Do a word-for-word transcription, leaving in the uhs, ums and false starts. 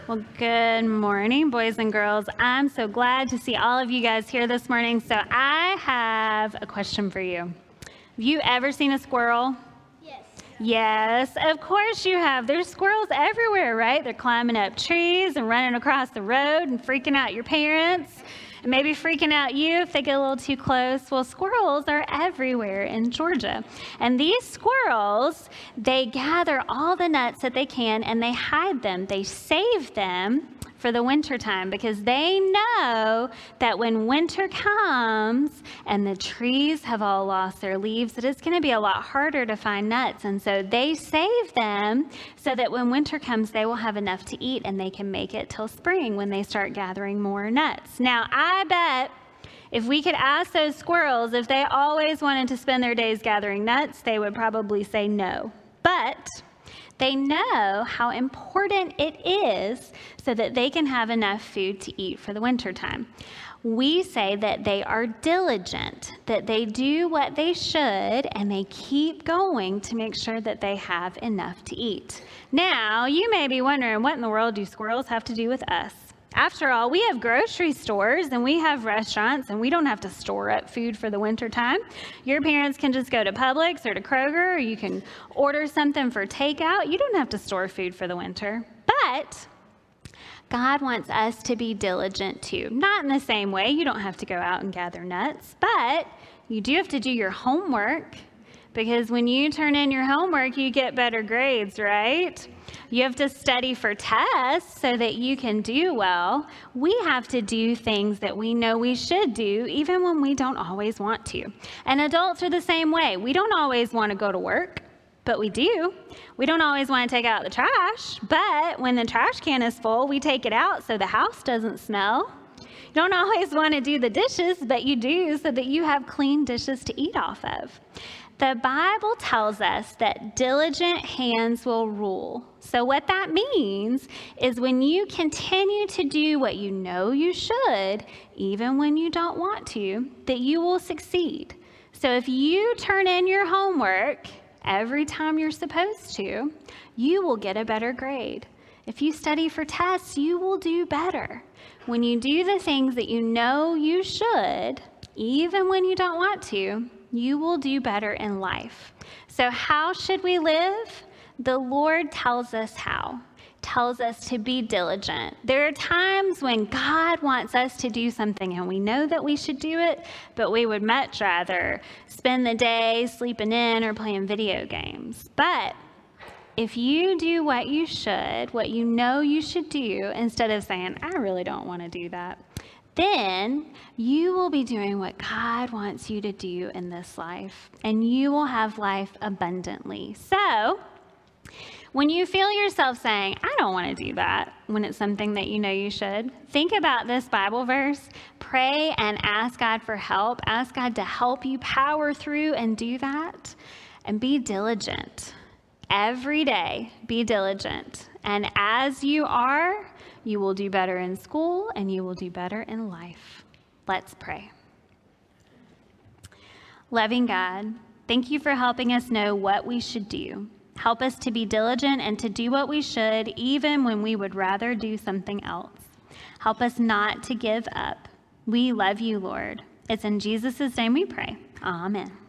Well, good morning, boys and girls. I'm so glad to see all of you guys here this morning. So I have a question for you. Have you ever seen a squirrel? Yes. Yes, of course you have. There's squirrels everywhere, right? They're climbing up trees and running across the road and freaking out your parents. And maybe freaking out you if they get a little too close. Well, squirrels are everywhere in Georgia. And these squirrels, they gather all the nuts that they can and they hide them. They save them for the winter time because they know that when winter comes and the trees have all lost their leaves, that it's going to be a lot harder to find nuts. And so they save them so that when winter comes, they will have enough to eat and they can make it till spring when they start gathering more nuts. Now, I bet if we could ask those squirrels if they always wanted to spend their days gathering nuts, they would probably say no. But they know how important it is so that they can have enough food to eat for the winter time. We say that they are diligent, that they do what they should, and they keep going to make sure that they have enough to eat. Now, you may be wondering, what in the world do squirrels have to do with us? After all, we have grocery stores and we have restaurants and we don't have to store up food for the winter time. Your parents can just go to Publix or to Kroger, or you can order something for takeout. You don't have to store food for the winter. But God wants us to be diligent too. Not in the same way. You don't have to go out and gather nuts, but you do have to do your homework, because when you turn in your homework, you get better grades, right? You have to study for tests so that you can do well. We have to do things that we know we should do, even when we don't always want to. And adults are the same way. We don't always want to go to work, but we do. We don't always want to take out the trash, but when the trash can is full, we take it out so the house doesn't smell. You don't always want to do the dishes, but you do so that you have clean dishes to eat off of. The Bible tells us that diligent hands will rule. So what that means is when you continue to do what you know you should, even when you don't want to, that you will succeed. So if you turn in your homework every time you're supposed to, you will get a better grade. If you study for tests, you will do better. When you do the things that you know you should, even when you don't want to, you will do better in life. So how should we live? The Lord tells us how. Tells us to be diligent. There are times when God wants us to do something and we know that we should do it, but we would much rather spend the day sleeping in or playing video games. But if you do what you should, what you know you should do, instead of saying, I really don't want to do that, then you will be doing what God wants you to do in this life, and you will have life abundantly. So when you feel yourself saying, I don't want to do that, when it's something that you know you should, think about this Bible verse, pray and ask God for help. Ask God to help you power through and do that, and be diligent. Every day, be diligent. And as you are, you will do better in school and you will do better in life. Let's pray. Loving God, thank you for helping us know what we should do. Help us to be diligent and to do what we should, even when we would rather do something else. Help us not to give up. We love you, Lord. It's in Jesus' name we pray. Amen.